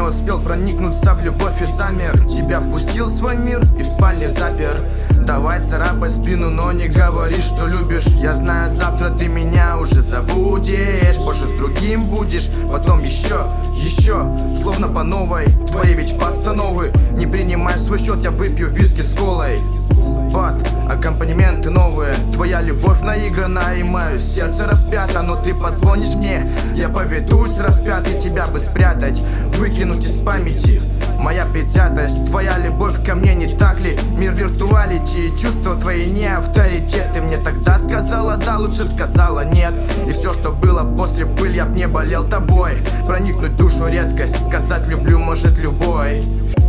успел проникнуться в любовь и замер. Тебя пустил в свой мир и в спальне запер. Давай царапай спину, но не говори, что любишь. Я знаю, завтра ты меня уже забудешь. Позже с другим будешь, потом еще, словно по новой. Твои ведь постановы. Не принимай в свой счет, я выпью виски с колой. Бат, аккомпанементы новые. Твоя любовь наиграна и мое сердце распято. Но ты позвонишь мне, я поведусь распятый. Тебя бы спрятать, выкинуть из памяти. Моя предвзятость, твоя любовь ко мне, не так ли? Мир виртуалити, чувства твои не авторитет. Ты мне тогда сказала да, лучше б сказала нет. И все, что было после пыль, я б не болел тобой. Проникнуть в душу редкость, сказать люблю может любой.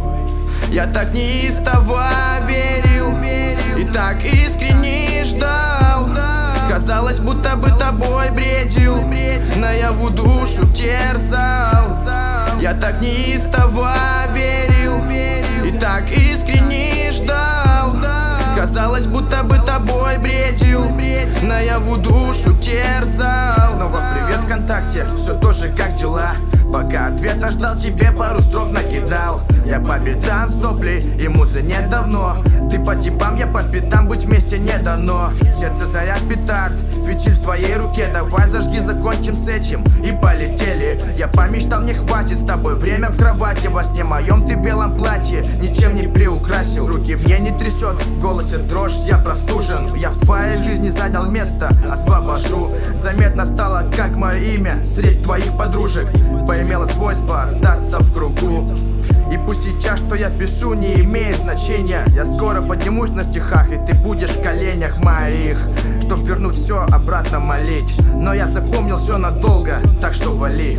Я так неистово верил и так искренне ждал. Казалось, будто бы тобой бредил, наяву душу терзал. Я так неистово верил и так искренне ждал. Казалось, будто бы тобой бредил, наяву душу терзал. Снова привет ВКонтакте, все тоже как дела? Пока ответа ждал, тебе пару строк накидал. Я по бедам сопли и музы нет давно. Ты по типам, я по пятам, быть вместе не дано. Сердце заряд петард, фитиль в твоей руке. Давай зажги, закончим с этим и полетели. Я помечтал, мне хватит с тобой время в кровати. Во сне моем ты в белом платье, ничем не приукрасил. Руки мне не трясет, в голосе дрожь, я простужен. Я в твоей жизни занял место, освобожу. Заметно стало, как мое имя среди твоих подружек поимело свойство остаться в кругу. И пусть сейчас, что я пишу, не имеет значения. Я скоро поднимусь на стихах, и ты будешь в коленях моих, чтоб вернуть все обратно молить. Но я запомнил все надолго, так что вали.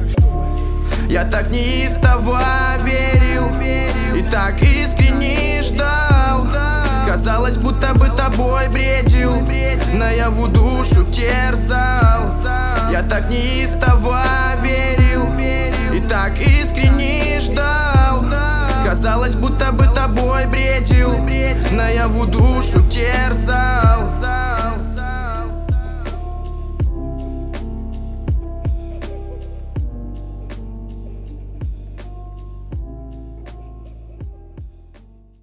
Я так неистово верил и так искренне ждал. Казалось, будто бы тобой бредил, наяву душу терзал. Я так неистово верил и так искренне ждал. Казалось, будто бы тобой бредил, наяву душу терзал.